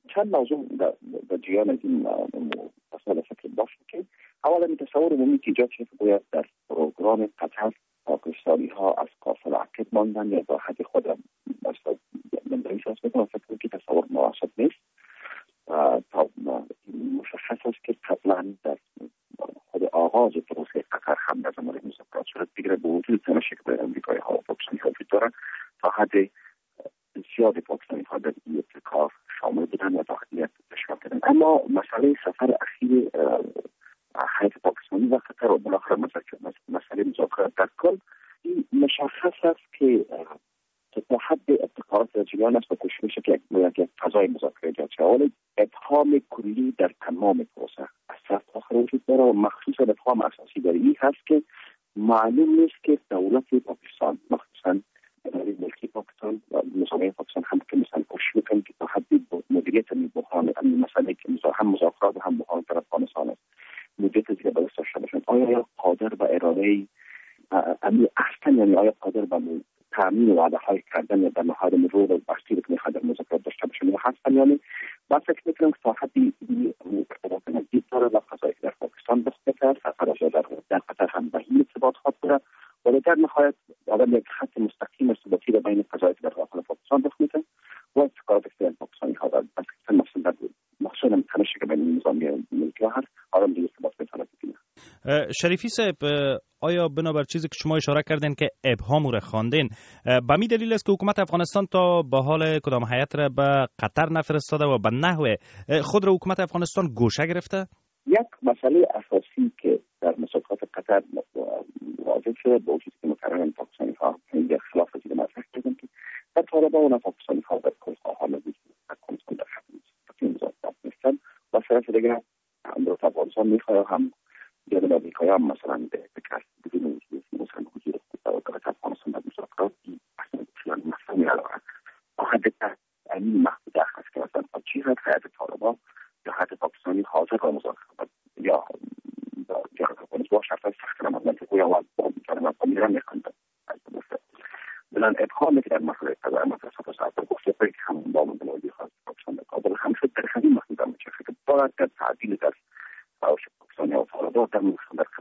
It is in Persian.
چند موضوع در جریان این مسئله فکر باشه که اولا این تصور عمومی که ایجاد شده باید در پروگرام قطر پاکستانی ها از قافل عقب ماندن یا با حد خود من در این شخص میکنم فکر که تصور مناسب نیست. مشخص است که قبلا در خود آغاز پروسه قطر هم در زمان مذاکرات صورت بگیره با وجود تنشی که بین امریکایی ها و پاکستانی ها وجود دارد تا حد زیاد پاکستانی ها در این ابتکار شامل بودن و داخلیت اشغال کردن. اما مسئله سفر اخیر هیئت پاکستانی و قطر و بالاخره مسئله مذاکرات در کل این مشخص است که تا حد ابتکارات در جریان است و کوشش میشه که یک فضای مذاکره ایجاد شود. ولی ابهام کلی در تمام پروسه از سر تا آخر وجود داره و مخصوصا ابهام اساسی در این هست که معلوم نیست که دولت پاکستان مخصوصا ملکی پاکستان و نظامی پاکستان هم که مثلا کوشش میکنن که تا حدی مدیریت این بحران مسئله که هم مذاکرات و هم بحران در افغانستان است مدت زیر بر داشته باشند. آیا قادر به اراده اصلا یعنی آیا قادر به تامین وعده های کردن در نهاد مرور و بحثی که میخواد در مذاکرات داشته باشند یا هستن یعنی با فکر میکنم که تا حدی ارتباط نزدیک داره و قضایی که در پاکستان بسته کرد سفر در قطر هم به این ارتباطات داره ولی در نهایت آدم یک خط مستقیم ارتباطی را بین قضایی که در داخل پاکستان بسته میکنه و اتفاقاتی که در پاکستانی ها در مخصوصا تنشی که بین نظامی ملکی هست آدم دیگه ارتباط میتونه بگیره. شریفی صاحب آیا بنابر چیزی که شما اشاره کردین که ابهام رو خواندین به می دلیل است که حکومت افغانستان تا به حال کدام هیئت را به قطر نفرستاده و به نحو خود را حکومت افغانستان گوشه گرفته؟ یک مسئله اساسی که در مسابقات قطر واضح شده با وجودی که مقرران پاکستانی ها این خلاف از این مطرح کردن که در طالبان و پاکستانی ها در کل حال وجود در کنترل در حقیقت مذاکرات نیستن و طرف دیگر امروز افغانستان میخواد هم جنوب امریکایی هم مثلا به بدون وجود مثلا حضور دولت افغانستان در مذاکرات اصلا فلان مفهومی ندارد. حد این محدود است که مثلا چی هست هیئت طالبان یا هیئت پاکستانی حاضر به مذاکرات یا با شرط سخت نمازند یا با کلمات میرن میخوند بلند ابهامی که در مسئله قضا مطرح شده گفته که هم با مدلوی خاص پاکستان در کابل هم شد در خیلی محدود میشه که باید در تعدیل در پاکستانی و طالبان در